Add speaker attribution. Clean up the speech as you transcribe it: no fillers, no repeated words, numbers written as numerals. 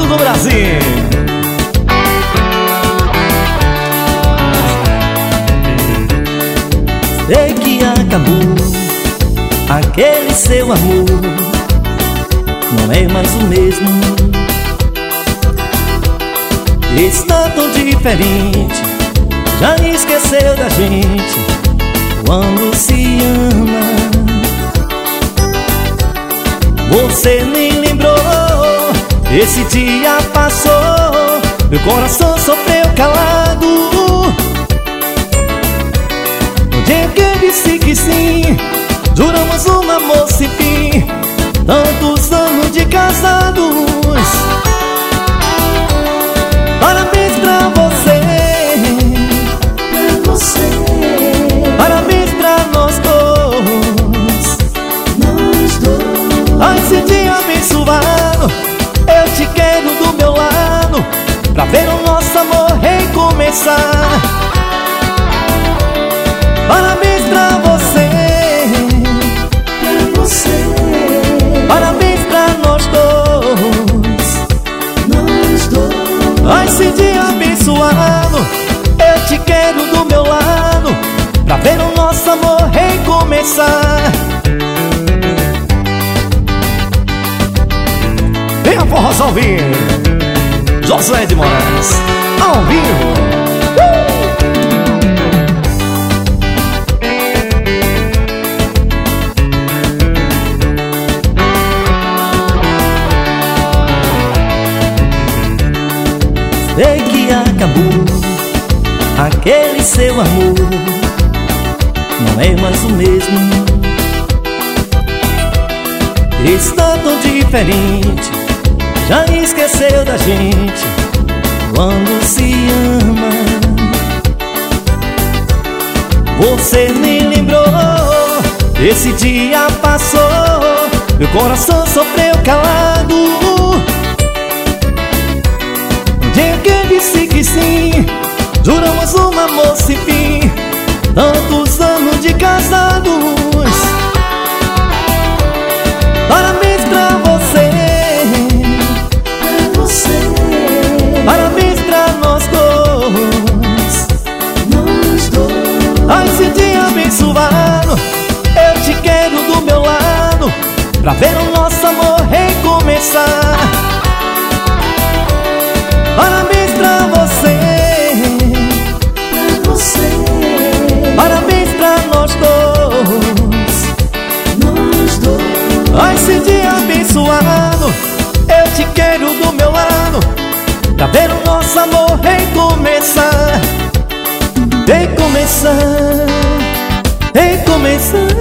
Speaker 1: Alto do Brasil.
Speaker 2: Sei que acabou aquele seu amor, não é mais o mesmo. Está tão diferente, já esqueceu da gente quando se ama. Você nem lembrou, esse dia passou, meu coração sofreu calado. No dia que eu disse que sim, juramos um amor sem fim, tantos anos de casados. Parabéns pra você, parabéns pra nós dois. Esse dia abençoado, eu te quero do meu lado, pra ver o nosso amor recomeçar. Parabéns pra você, parabéns pra nós dois. Esse dia abençoado, eu te quero do meu lado, pra ver o nosso amor recomeçar.
Speaker 1: Vem a forró ao vivo, Josué de Moraes, ao vivo.
Speaker 2: Sei que acabou aquele seu amor, não é mais o mesmo. Está tão diferente, já esqueceu da gente quando se ama. Você nem lembrou, esse dia passou, meu coração sofreu calado. No dia que eu disse que sim, juramos um amor sem fim, tantos anos de casados. Parabéns pra você, parabéns pra nós dois. Esse dia abençoado, eu te quero do meu lado, pra ver o nosso amor recomeçar. Parabéns pra você, parabéns pra nós dois. Esse dia abençoado, eu te quero do meu lado, pra ver o nosso amor recomeçar. Recomeçar, recomeçar.